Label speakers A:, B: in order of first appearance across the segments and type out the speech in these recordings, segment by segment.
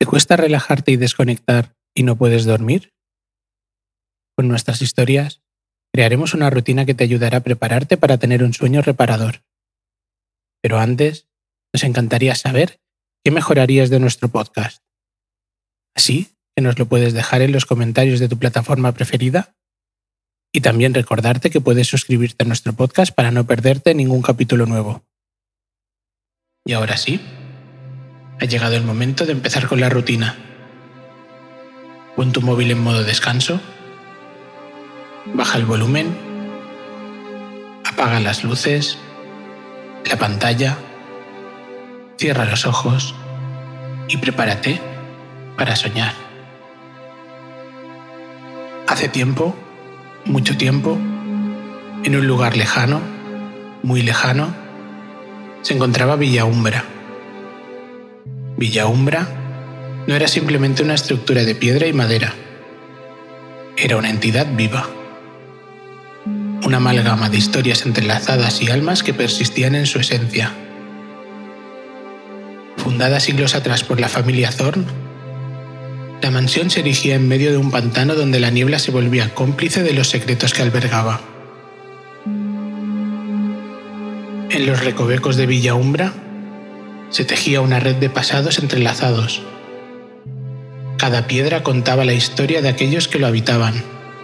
A: ¿Te cuesta relajarte y desconectar y no puedes dormir? Con nuestras historias, crearemos una rutina que te ayudará a prepararte para tener un sueño reparador. Pero antes, nos encantaría saber qué mejorarías de nuestro podcast. Así que nos lo puedes dejar en los comentarios de tu plataforma preferida. Y también recordarte que puedes suscribirte a nuestro podcast para no perderte ningún capítulo nuevo. Y ahora sí, ha llegado el momento de empezar con la rutina. Pon tu móvil en modo descanso, baja el volumen, apaga las luces, la pantalla, cierra los ojos y prepárate para soñar. Hace tiempo, mucho tiempo, en un lugar lejano, muy lejano, se encontraba Villaúmbra. Villaúmbra no era simplemente una estructura de piedra y madera. Era una entidad viva. Una amalgama de historias entrelazadas y almas que persistían en su esencia. Fundada siglos atrás por la familia Thorn, la mansión se erigía en medio de un pantano donde la niebla se volvía cómplice de los secretos que albergaba. En los recovecos de Villaúmbra se tejía una red de pasados entrelazados. Cada piedra contaba la historia de aquellos que lo habitaban.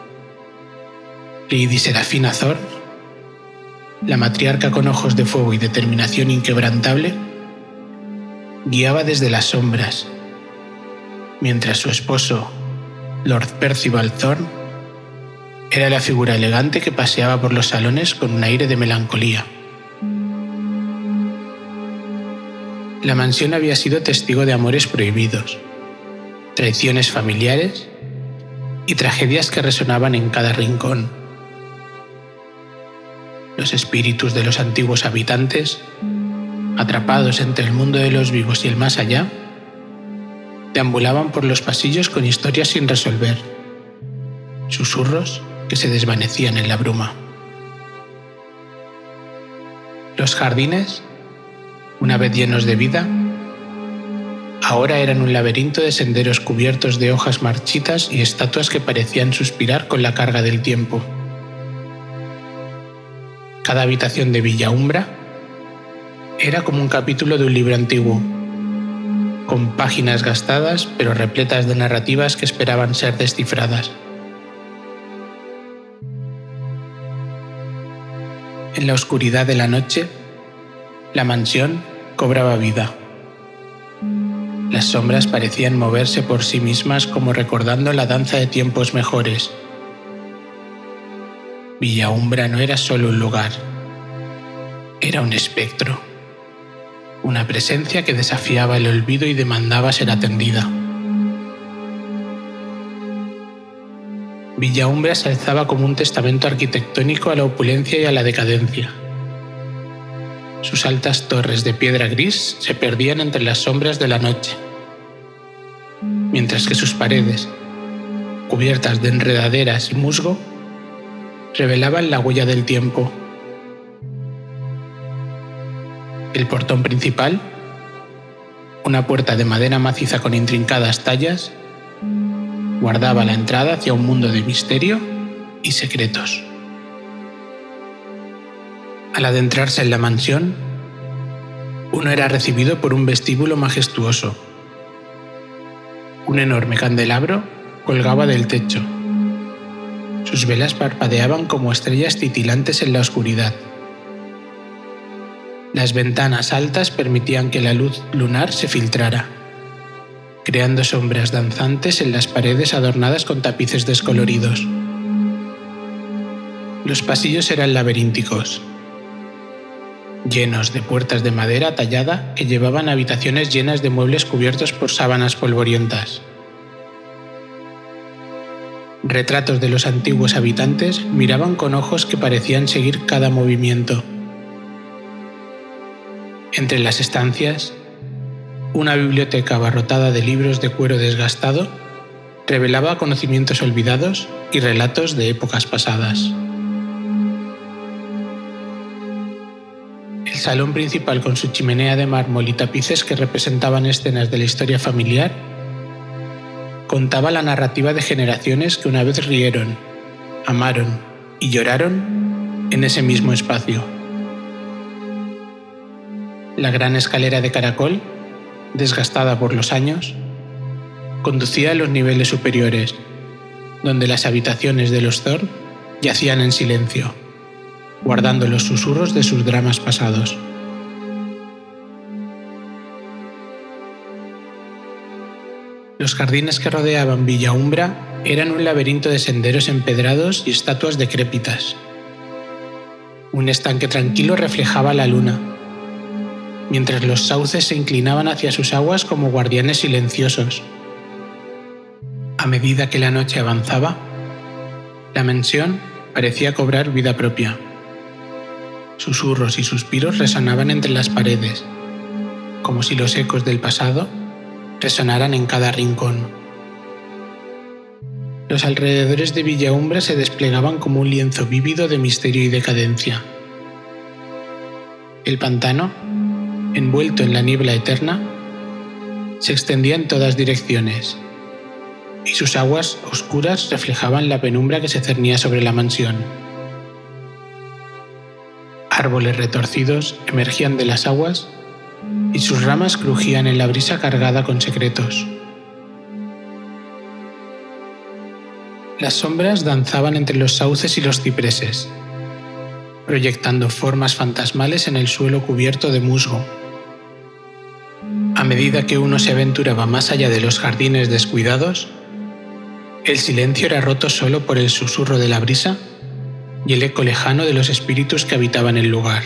A: Lady Serafina Thorn, la matriarca con ojos de fuego y determinación inquebrantable, guiaba desde las sombras, mientras su esposo, Lord Percival Thorn, era la figura elegante que paseaba por los salones con un aire de melancolía. La mansión había sido testigo de amores prohibidos, traiciones familiares y tragedias que resonaban en cada rincón. Los espíritus de los antiguos habitantes, atrapados entre el mundo de los vivos y el más allá, deambulaban por los pasillos con historias sin resolver, susurros que se desvanecían en la bruma. Los jardines, una vez llenos de vida, ahora eran un laberinto de senderos cubiertos de hojas marchitas y estatuas que parecían suspirar con la carga del tiempo. Cada habitación de Villaúmbra era como un capítulo de un libro antiguo, con páginas gastadas pero repletas de narrativas que esperaban ser descifradas. En la oscuridad de la noche, la mansión cobraba vida. Las sombras parecían moverse por sí mismas como recordando la danza de tiempos mejores. Villaúmbra no era solo un lugar, era un espectro, una presencia que desafiaba el olvido y demandaba ser atendida. Villaúmbra se alzaba como un testamento arquitectónico a la opulencia y a la decadencia. Sus altas torres de piedra gris se perdían entre las sombras de la noche, mientras que sus paredes, cubiertas de enredaderas y musgo, revelaban la huella del tiempo. El portón principal, una puerta de madera maciza con intrincadas tallas, guardaba la entrada hacia un mundo de misterio y secretos. Al adentrarse en la mansión, uno era recibido por un vestíbulo majestuoso. Un enorme candelabro colgaba del techo. Sus velas parpadeaban como estrellas titilantes en la oscuridad. Las ventanas altas permitían que la luz lunar se filtrara, creando sombras danzantes en las paredes adornadas con tapices descoloridos. Los pasillos eran laberínticos, llenos de puertas de madera tallada que llevaban a habitaciones llenas de muebles cubiertos por sábanas polvorientas. Retratos de los antiguos habitantes miraban con ojos que parecían seguir cada movimiento. Entre las estancias, una biblioteca abarrotada de libros de cuero desgastado revelaba conocimientos olvidados y relatos de épocas pasadas. El salón principal, con su chimenea de mármol y tapices que representaban escenas de la historia familiar, contaba la narrativa de generaciones que una vez rieron, amaron y lloraron en ese mismo espacio. La gran escalera de caracol, desgastada por los años, conducía a los niveles superiores, donde las habitaciones de los Thorn yacían en silencio, guardando los susurros de sus dramas pasados. Los jardines que rodeaban Villaumbra eran un laberinto de senderos empedrados y estatuas decrépitas. Un estanque tranquilo reflejaba la luna, mientras los sauces se inclinaban hacia sus aguas como guardianes silenciosos. A medida que la noche avanzaba, la mansión parecía cobrar vida propia. Susurros y suspiros resonaban entre las paredes, como si los ecos del pasado resonaran en cada rincón. Los alrededores de Villaumbra se desplegaban como un lienzo vívido de misterio y decadencia. El pantano, envuelto en la niebla eterna, se extendía en todas direcciones, y sus aguas oscuras reflejaban la penumbra que se cernía sobre la mansión. Árboles retorcidos emergían de las aguas y sus ramas crujían en la brisa cargada con secretos. Las sombras danzaban entre los sauces y los cipreses, proyectando formas fantasmales en el suelo cubierto de musgo. A medida que uno se aventuraba más allá de los jardines descuidados, el silencio era roto solo por el susurro de la brisa y el eco lejano de los espíritus que habitaban el lugar.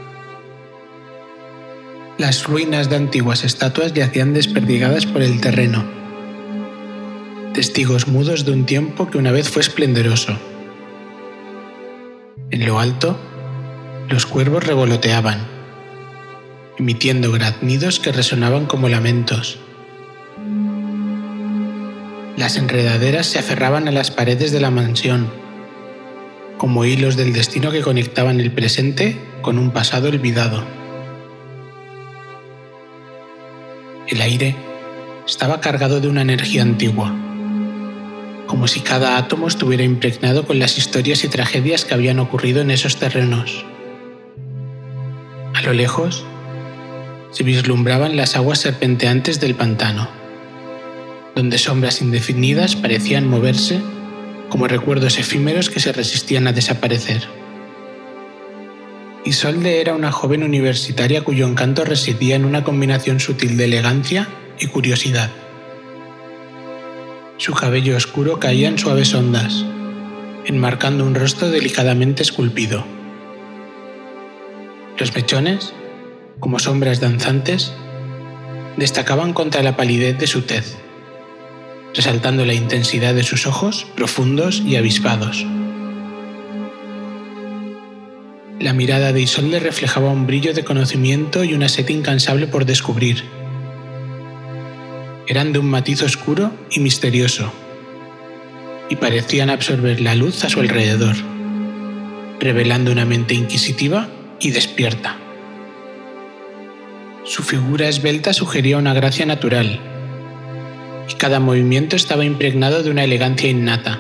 A: Las ruinas de antiguas estatuas yacían desperdigadas por el terreno, testigos mudos de un tiempo que una vez fue esplendoroso. En lo alto, los cuervos revoloteaban, emitiendo graznidos que resonaban como lamentos. Las enredaderas se aferraban a las paredes de la mansión, como hilos del destino que conectaban el presente con un pasado olvidado. El aire estaba cargado de una energía antigua, como si cada átomo estuviera impregnado con las historias y tragedias que habían ocurrido en esos terrenos. A lo lejos, se vislumbraban las aguas serpenteantes del pantano, donde sombras indefinidas parecían moverse como recuerdos efímeros que se resistían a desaparecer. Isolde era una joven universitaria cuyo encanto residía en una combinación sutil de elegancia y curiosidad. Su cabello oscuro caía en suaves ondas, enmarcando un rostro delicadamente esculpido. Los mechones, como sombras danzantes, destacaban contra la palidez de su tez, resaltando la intensidad de sus ojos profundos y avispados. La mirada de Isolde reflejaba un brillo de conocimiento y una sed incansable por descubrir. Eran de un matiz oscuro y misterioso, y parecían absorber la luz a su alrededor, revelando una mente inquisitiva y despierta. Su figura esbelta sugería una gracia natural, y cada movimiento estaba impregnado de una elegancia innata.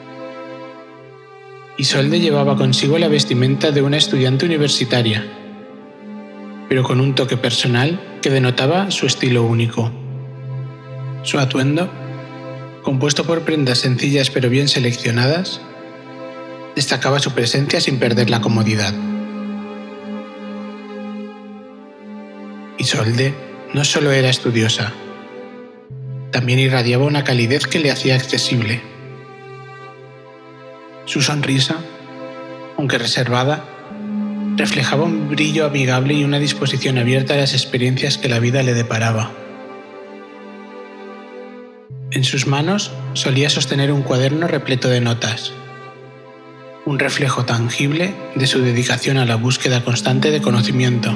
A: Isolde llevaba consigo la vestimenta de una estudiante universitaria, pero con un toque personal que denotaba su estilo único. Su atuendo, compuesto por prendas sencillas pero bien seleccionadas, destacaba su presencia sin perder la comodidad. Isolde no solo era estudiosa, también irradiaba una calidez que le hacía accesible. Su sonrisa, aunque reservada, reflejaba un brillo amigable y una disposición abierta a las experiencias que la vida le deparaba. En sus manos solía sostener un cuaderno repleto de notas, un reflejo tangible de su dedicación a la búsqueda constante de conocimiento.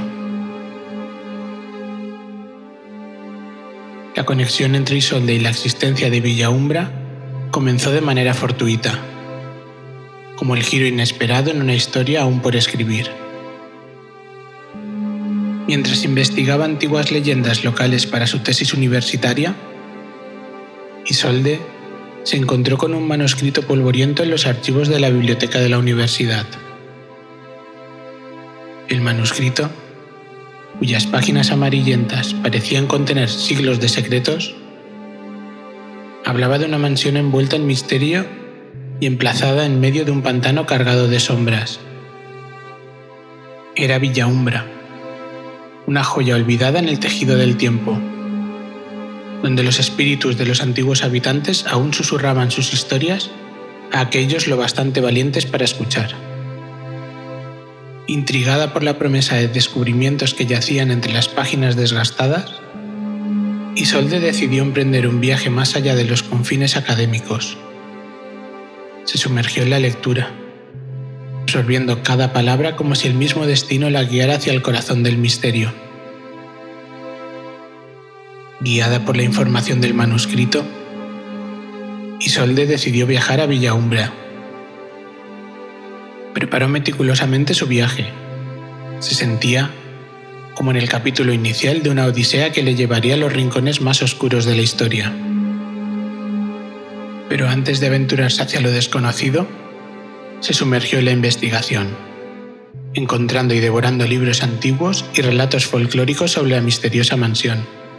A: La conexión entre Isolde y la existencia de Villaumbra comenzó de manera fortuita, como el giro inesperado en una historia aún por escribir. Mientras investigaba antiguas leyendas locales para su tesis universitaria, Isolde se encontró con un manuscrito polvoriento en los archivos de la biblioteca de la universidad. El manuscrito, cuyas páginas amarillentas parecían contener siglos de secretos, hablaba de una mansión envuelta en misterio y emplazada en medio de un pantano cargado de sombras. Era Villaumbra, una joya olvidada en el tejido del tiempo, donde los espíritus de los antiguos habitantes aún susurraban sus historias a aquellos lo bastante valientes para escuchar. Intrigada por la promesa de descubrimientos que yacían entre las páginas desgastadas, Isolde decidió emprender un viaje más allá de los confines académicos. Se sumergió en la lectura, absorbiendo cada palabra como si el mismo destino la guiara hacia el corazón del misterio. Guiada por la información del manuscrito, Isolde decidió viajar a Villaumbra. Preparó meticulosamente su viaje. Se sentía como en el capítulo inicial de una odisea que le llevaría a los rincones más oscuros de la historia. Pero antes de aventurarse hacia lo desconocido, se sumergió en la investigación, encontrando y devorando libros antiguos y relatos folclóricos sobre la misteriosa mansión.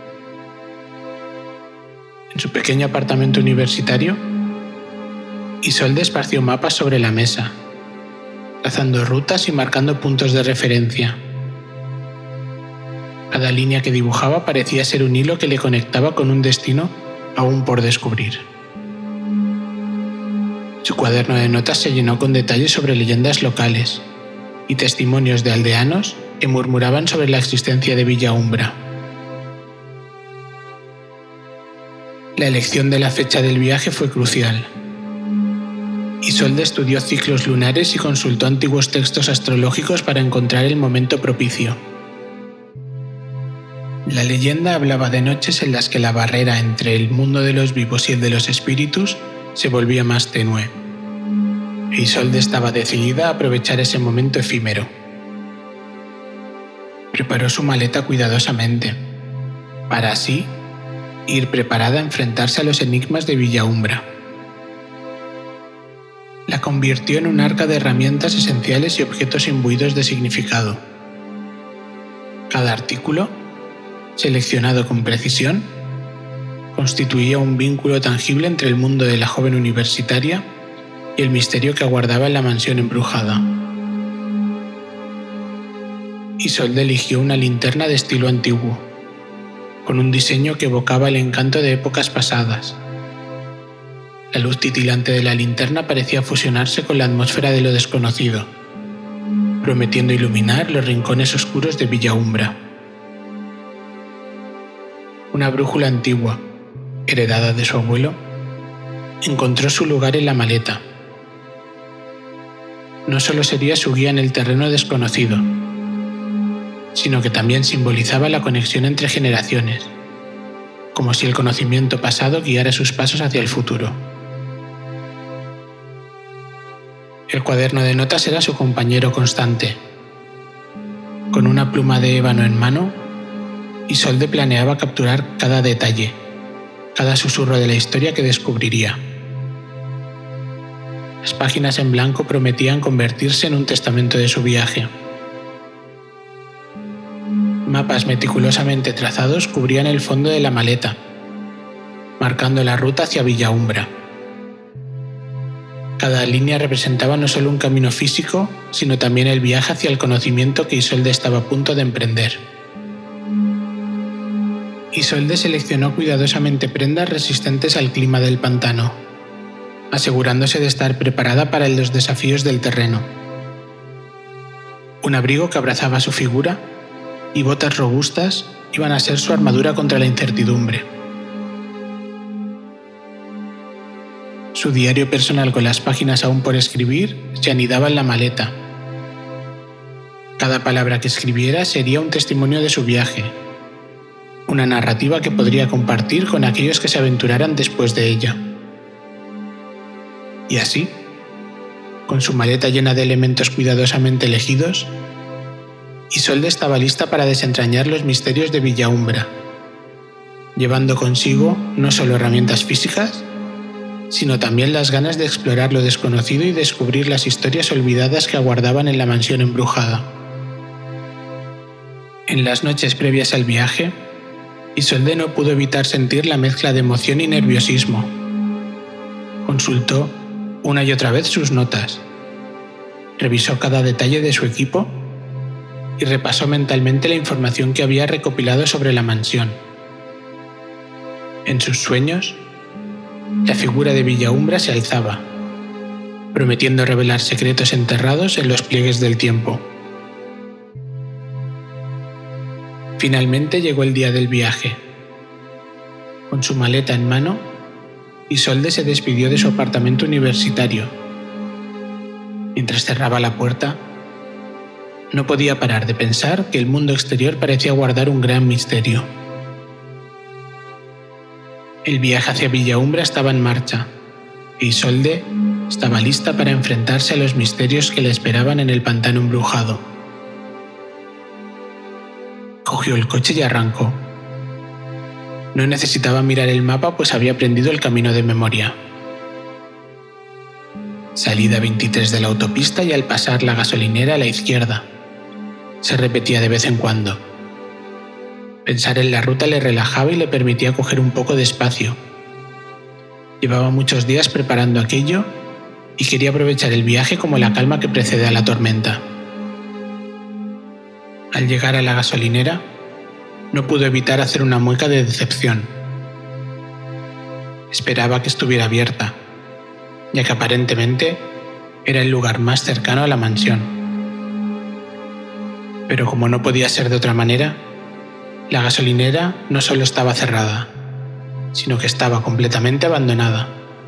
A: En su pequeño apartamento universitario, Isolde esparció mapas sobre la mesa, trazando rutas y marcando puntos de referencia. Cada línea que dibujaba parecía ser un hilo que le conectaba con un destino aún por descubrir. Su cuaderno de notas se llenó con detalles sobre leyendas locales y testimonios de aldeanos que murmuraban sobre la existencia de Villaumbra. La elección de la fecha del viaje fue crucial. Isolde estudió ciclos lunares y consultó antiguos textos astrológicos para encontrar el momento propicio. La leyenda hablaba de noches en las que la barrera entre el mundo de los vivos y el de los espíritus se volvía más tenue. E Isolde estaba decidida a aprovechar ese momento efímero. Preparó su maleta cuidadosamente, para así ir preparada a enfrentarse a los enigmas de Villaumbra. La convirtió en un arca de herramientas esenciales y objetos imbuidos de significado. Cada artículo, seleccionado con precisión, constituía un vínculo tangible entre el mundo de la joven universitaria y el misterio que aguardaba en la mansión embrujada. Isolde eligió una linterna de estilo antiguo, con un diseño que evocaba el encanto de épocas pasadas. La luz titilante de la linterna parecía fusionarse con la atmósfera de lo desconocido, prometiendo iluminar los rincones oscuros de Villaumbra. Una brújula antigua, heredada de su abuelo, encontró su lugar en la maleta. No solo sería su guía en el terreno desconocido, sino que también simbolizaba la conexión entre generaciones, como si el conocimiento pasado guiara sus pasos hacia el futuro. El cuaderno de notas era su compañero constante. Con una pluma de ébano en mano, Isolde planeaba capturar cada detalle, cada susurro de la historia que descubriría. Las páginas en blanco prometían convertirse en un testamento de su viaje. Mapas meticulosamente trazados cubrían el fondo de la maleta, marcando la ruta hacia Villaumbra. Cada línea representaba no solo un camino físico, sino también el viaje hacia el conocimiento que Isolde estaba a punto de emprender. Isolde seleccionó cuidadosamente prendas resistentes al clima del pantano, asegurándose de estar preparada para los desafíos del terreno. Un abrigo que abrazaba su figura y botas robustas iban a ser su armadura contra la incertidumbre. Su diario personal con las páginas aún por escribir se anidaba en la maleta. Cada palabra que escribiera sería un testimonio de su viaje, una narrativa que podría compartir con aquellos que se aventuraran después de ella. Y así, con su maleta llena de elementos cuidadosamente elegidos, Isolde estaba lista para desentrañar los misterios de Villaumbra, llevando consigo no solo herramientas físicas, sino también las ganas de explorar lo desconocido y descubrir las historias olvidadas que aguardaban en la mansión embrujada. En las noches previas al viaje, Isolde no pudo evitar sentir la mezcla de emoción y nerviosismo. Consultó una y otra vez sus notas, revisó cada detalle de su equipo y repasó mentalmente la información que había recopilado sobre la mansión. En sus sueños, la figura de Villaumbra se alzaba, prometiendo revelar secretos enterrados en los pliegues del tiempo. Finalmente llegó el día del viaje. Con su maleta en mano, Isolde se despidió de su apartamento universitario. Mientras cerraba la puerta, no podía parar de pensar que el mundo exterior parecía guardar un gran misterio. El viaje hacia Villaumbra estaba en marcha, e Isolde estaba lista para enfrentarse a los misterios que le esperaban en el pantano embrujado. Cogió el coche y arrancó. No necesitaba mirar el mapa, pues había aprendido el camino de memoria. Salida 23 de la autopista y al pasar la gasolinera a la izquierda. Se repetía de vez en cuando. Pensar en la ruta le relajaba y le permitía coger un poco de espacio. Llevaba muchos días preparando aquello y quería aprovechar el viaje como la calma que precede a la tormenta. Al llegar a la gasolinera, no pudo evitar hacer una mueca de decepción. Esperaba que estuviera abierta, ya que aparentemente era el lugar más cercano a la mansión. Pero como no podía ser de otra manera, la gasolinera no solo estaba cerrada, sino que estaba completamente abandonada.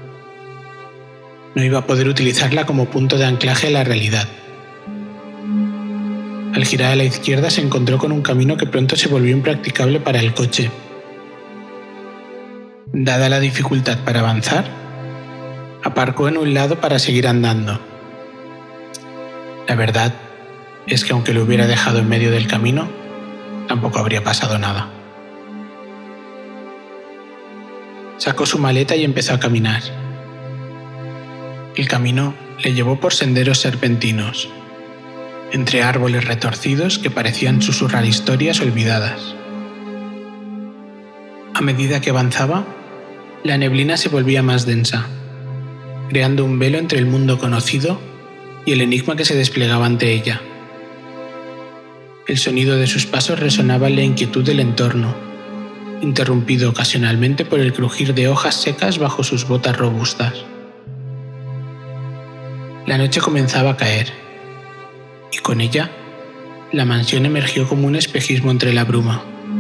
A: No iba a poder utilizarla como punto de anclaje a la realidad. Al girar a la izquierda se encontró con un camino que pronto se volvió impracticable para el coche. Dada la dificultad para avanzar, aparcó en un lado para seguir andando. La verdad es que aunque lo hubiera dejado en medio del camino, tampoco habría pasado nada. Sacó su maleta y empezó a caminar. El camino le llevó por senderos serpentinos, entre árboles retorcidos que parecían susurrar historias olvidadas. A medida que avanzaba, la neblina se volvía más densa, creando un velo entre el mundo conocido y el enigma que se desplegaba ante ella. El sonido de sus pasos resonaba en la inquietud del entorno, interrumpido ocasionalmente por el crujir de hojas secas bajo sus botas robustas. La noche comenzaba a caer, y con ella, la mansión emergió como un espejismo entre la bruma.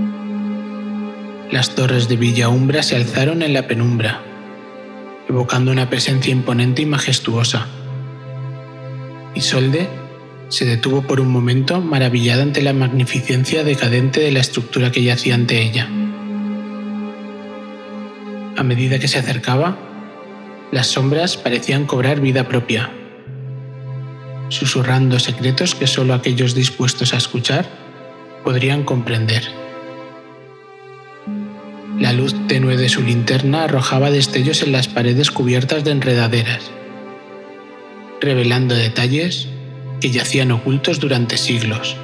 A: Las torres de Villaumbra se alzaron en la penumbra, evocando una presencia imponente y majestuosa. Isolde se detuvo por un momento maravillada ante la magnificencia decadente de la estructura que yacía ante ella. A medida que se acercaba, las sombras parecían cobrar vida propia, susurrando secretos que solo aquellos dispuestos a escuchar podrían comprender. La luz tenue de su linterna arrojaba destellos en las paredes cubiertas de enredaderas, revelando detalles que yacían ocultos durante siglos.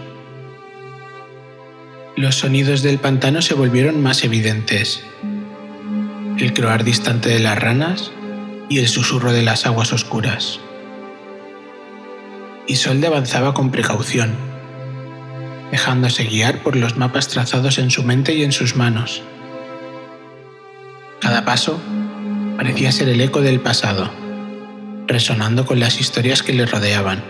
A: Los sonidos del pantano se volvieron más evidentes. El croar distante de las ranas y el susurro de las aguas oscuras. Isolde avanzaba con precaución, dejándose guiar por los mapas trazados en su mente y en sus manos. Cada paso parecía ser el eco del pasado, resonando con las historias que le rodeaban.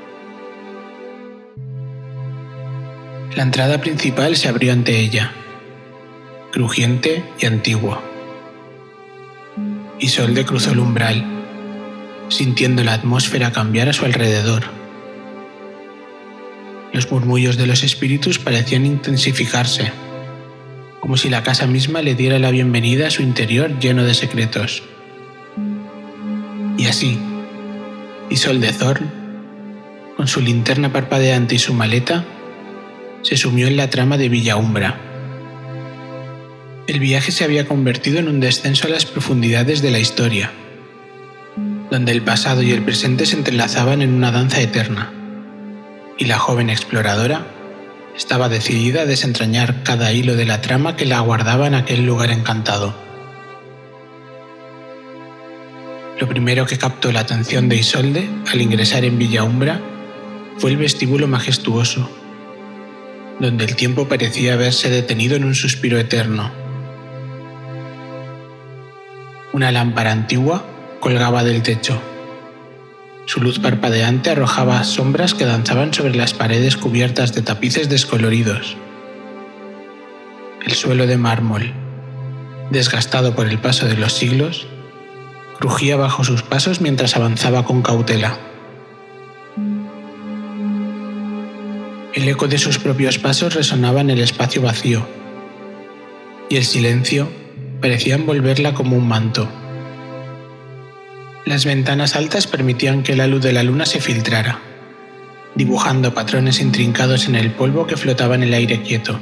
A: La entrada principal se abrió ante ella, crujiente y antigua. Isolde cruzó el umbral, sintiendo la atmósfera cambiar a su alrededor. Los murmullos de los espíritus parecían intensificarse, como si la casa misma le diera la bienvenida a su interior lleno de secretos. Y así, Isolde Thorn, con su linterna parpadeante y su maleta, se sumió en la trama de Villaumbra. El viaje se había convertido en un descenso a las profundidades de la historia, donde el pasado y el presente se entrelazaban en una danza eterna, y la joven exploradora estaba decidida a desentrañar cada hilo de la trama que la aguardaba en aquel lugar encantado. Lo primero que captó la atención de Isolde al ingresar en Villa Umbra fue el vestíbulo majestuoso, donde el tiempo parecía haberse detenido en un suspiro eterno. Una lámpara antigua colgaba del techo. Su luz parpadeante arrojaba sombras que danzaban sobre las paredes cubiertas de tapices descoloridos. El suelo de mármol, desgastado por el paso de los siglos, crujía bajo sus pasos mientras avanzaba con cautela. El eco de sus propios pasos resonaba en el espacio vacío, y el silencio parecía envolverla como un manto. Las ventanas altas permitían que la luz de la luna se filtrara, dibujando patrones intrincados en el polvo que flotaba en el aire quieto.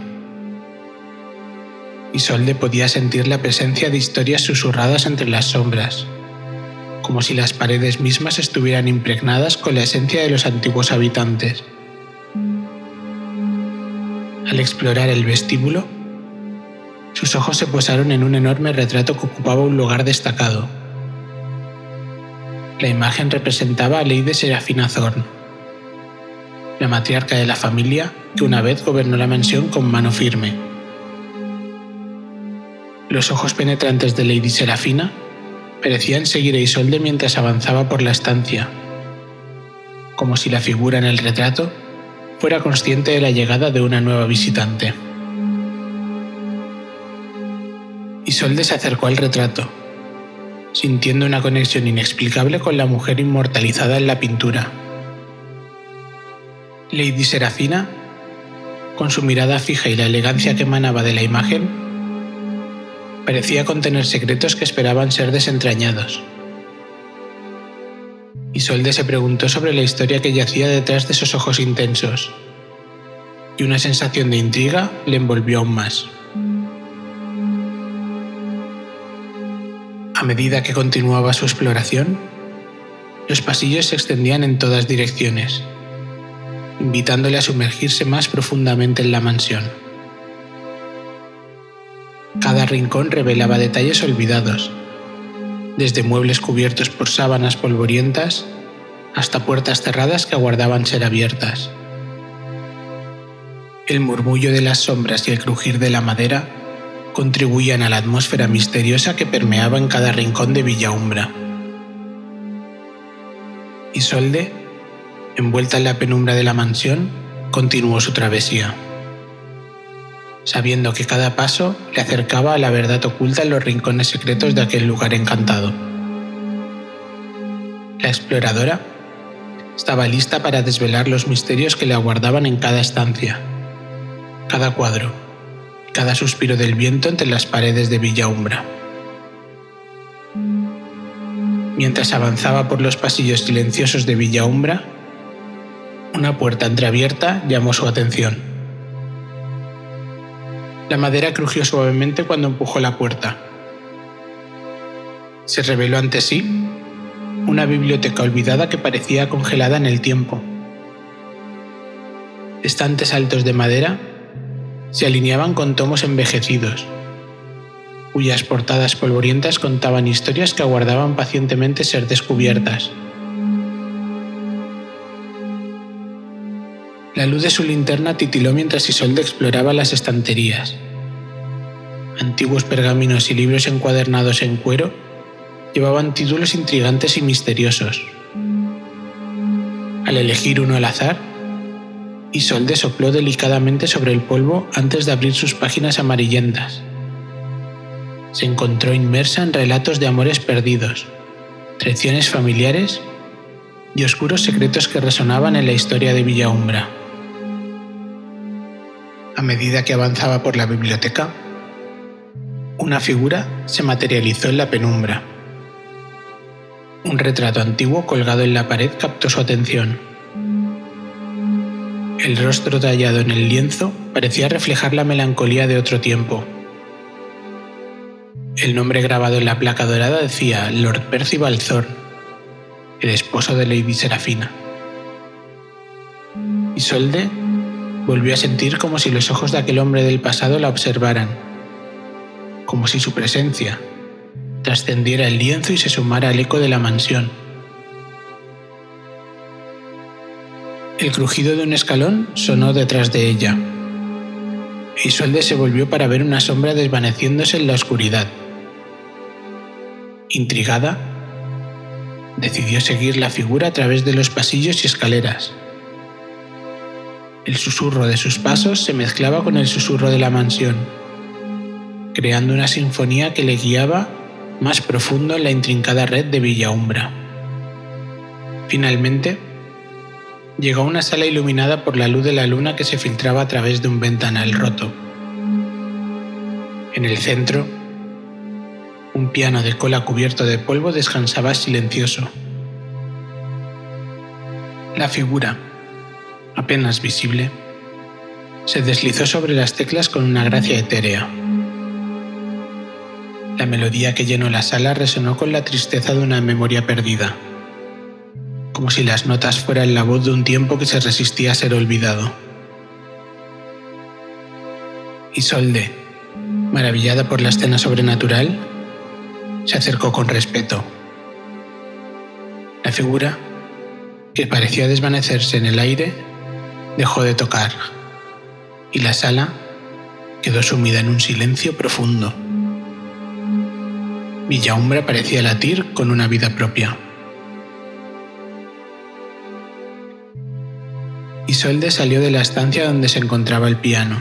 A: Isolde podía sentir la presencia de historias susurradas entre las sombras, como si las paredes mismas estuvieran impregnadas con la esencia de los antiguos habitantes. Al explorar el vestíbulo, sus ojos se posaron en un enorme retrato que ocupaba un lugar destacado. La imagen representaba a Lady Serafina Thorne, la matriarca de la familia que una vez gobernó la mansión con mano firme. Los ojos penetrantes de Lady Serafina parecían seguir a Isolde mientras avanzaba por la estancia, como si la figura en el retrato fuera consciente de la llegada de una nueva visitante. Isolde se acercó al retrato, sintiendo una conexión inexplicable con la mujer inmortalizada en la pintura. Lady Serafina, con su mirada fija y la elegancia que emanaba de la imagen, parecía contener secretos que esperaban ser desentrañados. Isolde se preguntó sobre la historia que yacía detrás de esos ojos intensos, y una sensación de intriga le envolvió aún más. A medida que continuaba su exploración, los pasillos se extendían en todas direcciones, invitándole a sumergirse más profundamente en la mansión. Cada rincón revelaba detalles olvidados, desde muebles cubiertos por sábanas polvorientas hasta puertas cerradas que aguardaban ser abiertas. El murmullo de las sombras y el crujir de la madera contribuían a la atmósfera misteriosa que permeaba en cada rincón de Villa Umbra. Isolde, envuelta en la penumbra de la mansión, continuó su travesía, sabiendo que cada paso le acercaba a la verdad oculta en los rincones secretos de aquel lugar encantado. La exploradora estaba lista para desvelar los misterios que le aguardaban en cada estancia, cada cuadro, cada suspiro del viento entre las paredes de Villa Umbra. Mientras avanzaba por los pasillos silenciosos de Villa Umbra, una puerta entreabierta llamó su atención. La madera crujió suavemente cuando empujó la puerta. Se reveló ante sí una biblioteca olvidada que parecía congelada en el tiempo. Estantes altos de madera se alineaban con tomos envejecidos, cuyas portadas polvorientas contaban historias que aguardaban pacientemente ser descubiertas. La luz de su linterna titiló mientras Isolde exploraba las estanterías. Antiguos pergaminos y libros encuadernados en cuero llevaban títulos intrigantes y misteriosos. Al elegir uno al azar, Isolde sopló delicadamente sobre el polvo antes de abrir sus páginas amarillentas. Se encontró inmersa en relatos de amores perdidos, traiciones familiares y oscuros secretos que resonaban en la historia de Villa Umbra. A medida que avanzaba por la biblioteca, una figura se materializó en la penumbra. Un retrato antiguo colgado en la pared captó su atención. El rostro tallado en el lienzo parecía reflejar la melancolía de otro tiempo. El nombre grabado en la placa dorada decía Lord Percival Thorne, el esposo de Lady Serafina. Isolde volvió a sentir como si los ojos de aquel hombre del pasado la observaran, como si su presencia trascendiera el lienzo y se sumara al eco de la mansión. El crujido de un escalón sonó detrás de ella. Isolde se volvió para ver una sombra desvaneciéndose en la oscuridad. Intrigada, decidió seguir la figura a través de los pasillos y escaleras. El susurro de sus pasos se mezclaba con el susurro de la mansión, creando una sinfonía que le guiaba más profundo en la intrincada red de Villaumbra. Finalmente, llegó a una sala iluminada por la luz de la luna que se filtraba a través de un ventanal roto. En el centro, un piano de cola cubierto de polvo descansaba silencioso. La figura, apenas visible, se deslizó sobre las teclas con una gracia etérea. La melodía que llenó la sala resonó con la tristeza de una memoria perdida, como si las notas fueran la voz de un tiempo que se resistía a ser olvidado. Isolde, maravillada por la escena sobrenatural, se acercó con respeto. La figura, que parecía desvanecerse en el aire, dejó de tocar, y la sala quedó sumida en un silencio profundo. Villaumbra parecía latir con una vida propia. Isolde salió de la estancia donde se encontraba el piano.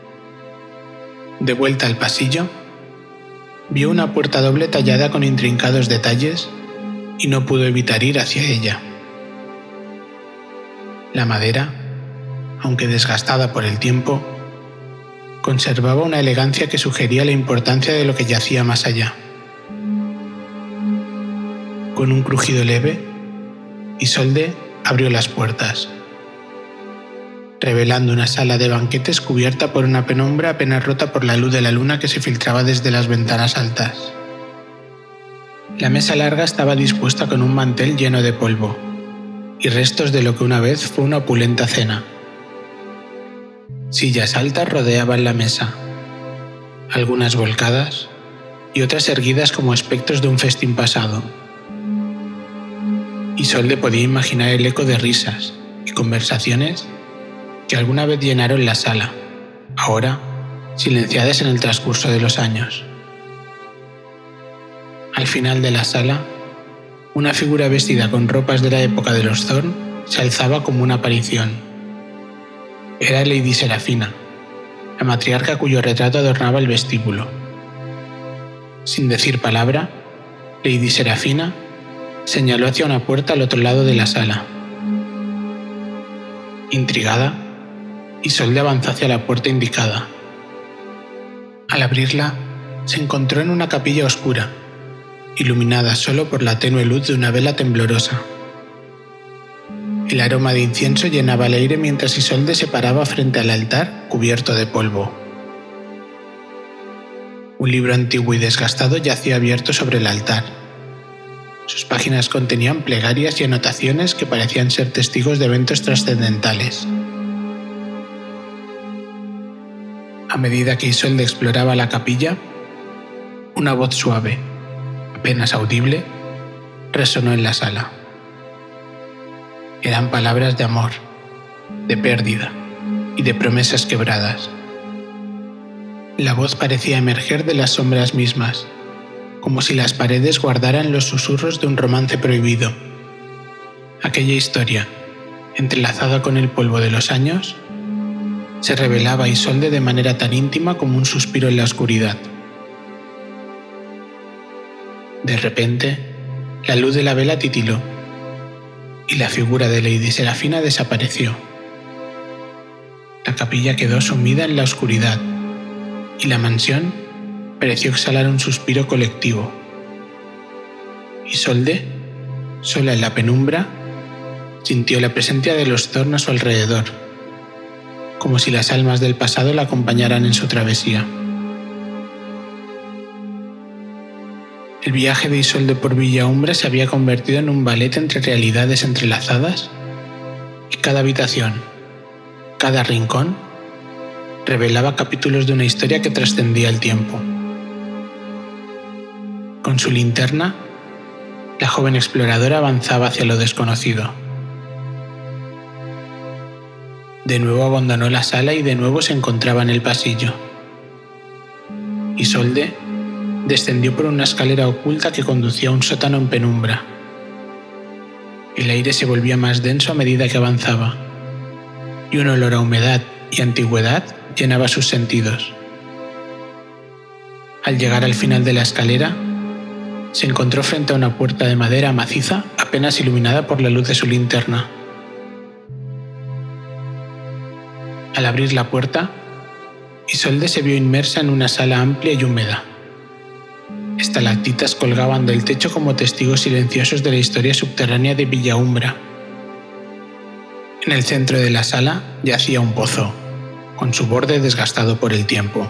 A: De vuelta al pasillo, vio una puerta doble tallada con intrincados detalles y no pudo evitar ir hacia ella. La madera, aunque desgastada por el tiempo, conservaba una elegancia que sugería la importancia de lo que yacía más allá. Con un crujido leve, Isolde abrió las puertas, revelando una sala de banquetes cubierta por una penumbra apenas rota por la luz de la luna que se filtraba desde las ventanas altas. La mesa larga estaba dispuesta con un mantel lleno de polvo y restos de lo que una vez fue una opulenta cena. Sillas altas rodeaban la mesa, algunas volcadas y otras erguidas como espectros de un festín pasado. Isolde podía imaginar el eco de risas y conversaciones que alguna vez llenaron la sala, ahora silenciadas en el transcurso de los años. Al final de la sala, una figura vestida con ropas de la época de los Thorne se alzaba como una aparición. Era Lady Serafina, la matriarca cuyo retrato adornaba el vestíbulo. Sin decir palabra, Lady Serafina señaló hacia una puerta al otro lado de la sala. Intrigada, Isolde avanzó hacia la puerta indicada. Al abrirla, se encontró en una capilla oscura, iluminada solo por la tenue luz de una vela temblorosa. El aroma de incienso llenaba el aire mientras Isolde se paraba frente al altar cubierto de polvo. Un libro antiguo y desgastado yacía abierto sobre el altar. Sus páginas contenían plegarias y anotaciones que parecían ser testigos de eventos trascendentales. A medida que Isolde exploraba la capilla, una voz suave, apenas audible, resonó en la sala. Eran palabras de amor, de pérdida y de promesas quebradas. La voz parecía emerger de las sombras mismas, como si las paredes guardaran los susurros de un romance prohibido. Aquella historia, entrelazada con el polvo de los años, se revelaba a Isolde de manera tan íntima como un suspiro en la oscuridad. De repente, la luz de la vela titiló y la figura de Lady Serafina desapareció. La capilla quedó sumida en la oscuridad y la mansión pareció exhalar un suspiro colectivo. Isolde, sola en la penumbra, sintió la presencia de los Thorne a su alrededor, como si las almas del pasado la acompañaran en su travesía. El viaje de Isolde por Villaumbra se había convertido en un ballet entre realidades entrelazadas y cada habitación, cada rincón, revelaba capítulos de una historia que trascendía el tiempo. Con su linterna, la joven exploradora avanzaba hacia lo desconocido. De nuevo abandonó la sala y de nuevo se encontraba en el pasillo. Isolde descendió por una escalera oculta que conducía a un sótano en penumbra. El aire se volvía más denso a medida que avanzaba, y un olor a humedad y antigüedad llenaba sus sentidos. Al llegar al final de la escalera, se encontró frente a una puerta de madera maciza apenas iluminada por la luz de su linterna. Al abrir la puerta, Isolde se vio inmersa en una sala amplia y húmeda. Estalactitas colgaban del techo como testigos silenciosos de la historia subterránea de Villaumbra. En el centro de la sala yacía un pozo, con su borde desgastado por el tiempo.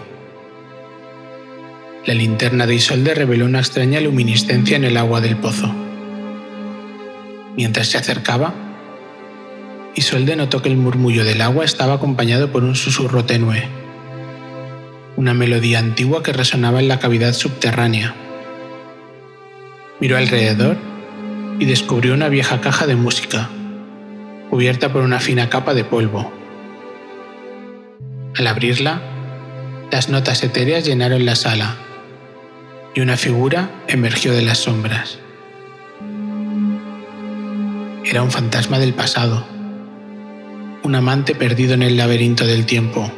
A: La linterna de Isolde reveló una extraña luminiscencia en el agua del pozo. Mientras se acercaba, Isolde notó que el murmullo del agua estaba acompañado por un susurro tenue, una melodía antigua que resonaba en la cavidad subterránea. Miró alrededor y descubrió una vieja caja de música, cubierta por una fina capa de polvo. Al abrirla, las notas etéreas llenaron la sala y una figura emergió de las sombras. Era un fantasma del pasado, un amante perdido en el laberinto del tiempo.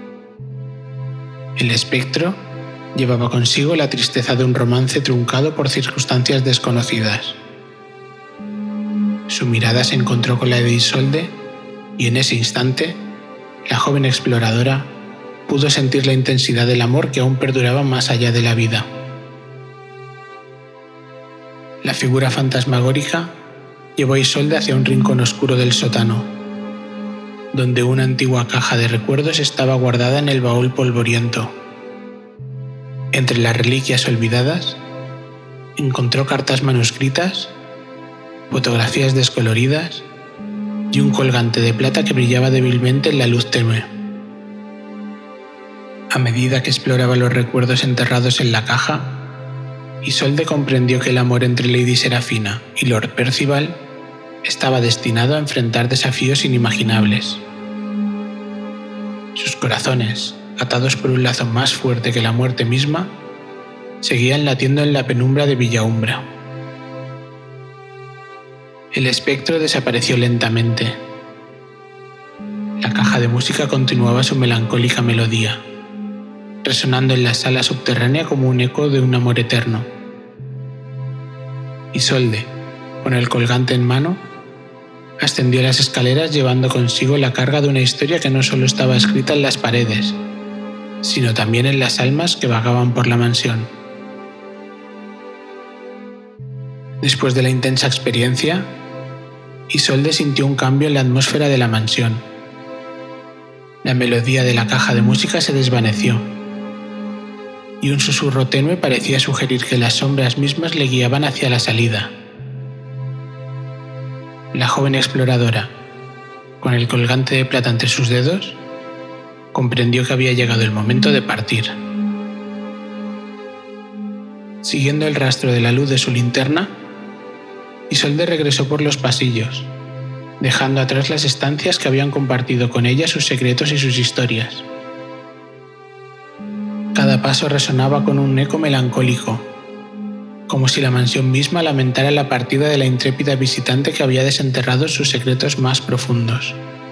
A: El espectro llevaba consigo la tristeza de un romance truncado por circunstancias desconocidas. Su mirada se encontró con la de Isolde y en ese instante, la joven exploradora pudo sentir la intensidad del amor que aún perduraba más allá de la vida. La figura fantasmagórica llevó a Isolde hacia un rincón oscuro del sótano, donde una antigua caja de recuerdos estaba guardada en el baúl polvoriento. Entre las reliquias olvidadas, encontró cartas manuscritas, fotografías descoloridas y un colgante de plata que brillaba débilmente en la luz tenue. A medida que exploraba los recuerdos enterrados en la caja, Isolde comprendió que el amor entre Lady Serafina y Lord Percival estaba destinado a enfrentar desafíos inimaginables. Sus corazones, atados por un lazo más fuerte que la muerte misma, seguían latiendo en la penumbra de Villaumbra. El espectro desapareció lentamente. La caja de música continuaba su melancólica melodía, resonando en la sala subterránea como un eco de un amor eterno. Isolde, con el colgante en mano, ascendió las escaleras llevando consigo la carga de una historia que no solo estaba escrita en las paredes, sino también en las almas que vagaban por la mansión. Después de la intensa experiencia, Isolde sintió un cambio en la atmósfera de la mansión. La melodía de la caja de música se desvaneció, y un susurro tenue parecía sugerir que las sombras mismas le guiaban hacia la salida. La joven exploradora, con el colgante de plata entre sus dedos, comprendió que había llegado el momento de partir. Siguiendo el rastro de la luz de su linterna, Isolde regresó por los pasillos, dejando atrás las estancias que habían compartido con ella sus secretos y sus historias. Cada paso resonaba con un eco melancólico, como si la mansión misma lamentara la partida de la intrépida visitante que había desenterrado sus secretos más profundos.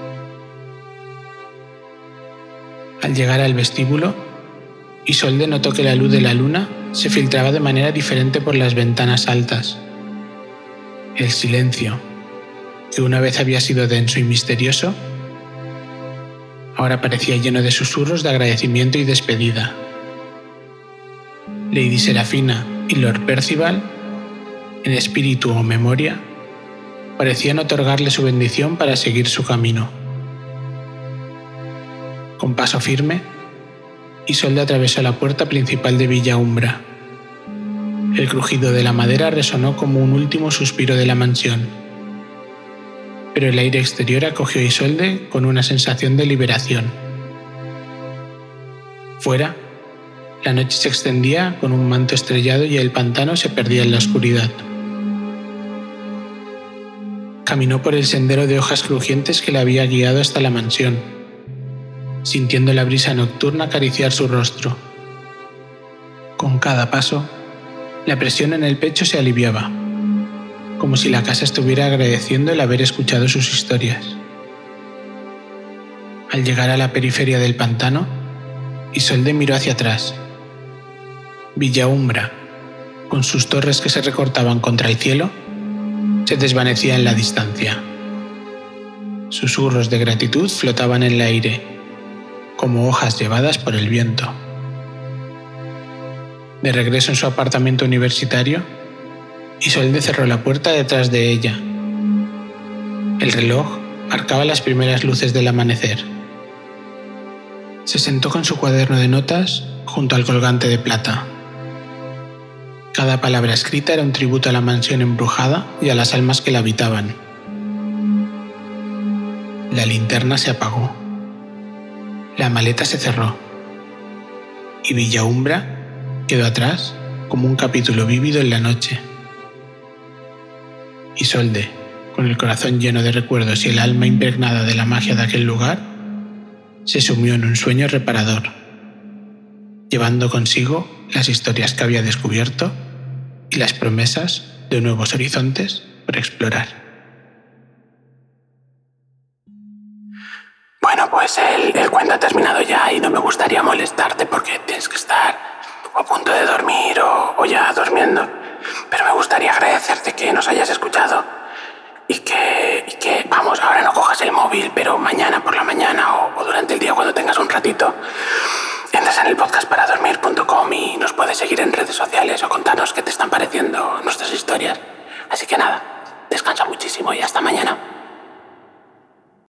A: Al llegar al vestíbulo, Isolde notó que la luz de la luna se filtraba de manera diferente por las ventanas altas. El silencio, que una vez había sido denso y misterioso, ahora parecía lleno de susurros de agradecimiento y despedida. Lady Serafina y Lord Percival, en espíritu o memoria, parecían otorgarle su bendición para seguir su camino. Con paso firme, Isolde atravesó la puerta principal de Villaumbra. El crujido de la madera resonó como un último suspiro de la mansión. Pero el aire exterior acogió a Isolde con una sensación de liberación. Fuera, la noche se extendía con un manto estrellado y el pantano se perdía en la oscuridad. Caminó por el sendero de hojas crujientes que le había guiado hasta la mansión, sintiendo la brisa nocturna acariciar su rostro. Con cada paso, la presión en el pecho se aliviaba, como si la casa estuviera agradeciendo el haber escuchado sus historias. Al llegar a la periferia del pantano, Isolde miró hacia atrás. Villaumbra, con sus torres que se recortaban contra el cielo, se desvanecía en la distancia. Susurros de gratitud flotaban en el aire, como hojas llevadas por el viento. De regreso en su apartamento universitario, Isolde cerró la puerta detrás de ella. El reloj marcaba las primeras luces del amanecer. Se sentó con su cuaderno de notas junto al colgante de plata. Cada palabra escrita era un tributo a la mansión embrujada y a las almas que la habitaban. La linterna se apagó. La maleta se cerró. Y Villaumbra quedó atrás como un capítulo vívido en la noche. Isolde, con el corazón lleno de recuerdos y el alma impregnada de la magia de aquel lugar, se sumió en un sueño reparador, llevando consigo las historias que había descubierto y las promesas de nuevos horizontes por explorar.
B: Bueno, pues el cuento ha terminado ya y no me gustaría molestarte porque tienes que estar a punto de dormir o ya durmiendo. Pero me gustaría agradecerte que nos hayas escuchado y que, vamos, ahora no cojas el móvil, pero mañana por la mañana o durante el día cuando tengas un ratito, entras en el podcastparadormir.com y nos puedes seguir en redes sociales o contarnos qué te están pareciendo nuestras historias. Así que nada, descansa muchísimo y hasta mañana.